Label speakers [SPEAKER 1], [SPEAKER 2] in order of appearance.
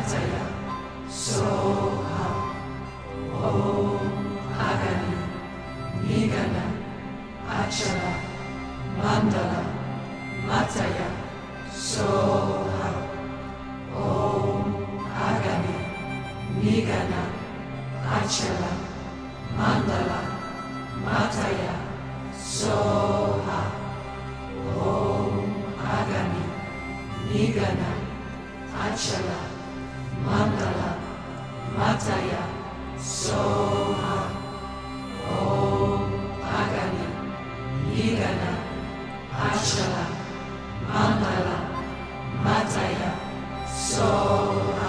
[SPEAKER 1] Mataya, Soha, Om Agani, Nigana, Achala, Mandala, Mataya, Soha, Om Agani, Nigana, Achala, Mandala, Mataya, Soha, Om Agani, Nigana, Achala, Mandala, Mataya, Soha, Om Agani, Nigana, Achala, Mandala, Mataya, Soha.